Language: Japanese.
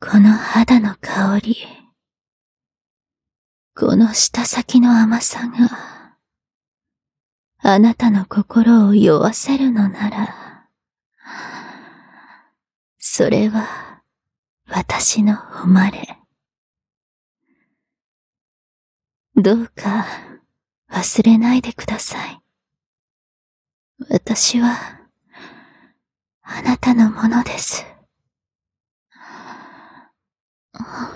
この肌の香り、この舌先の甘さが、あなたの心を酔わせるのなら、それは私の誉れ。どうか忘れないでください。私はあなたのものです。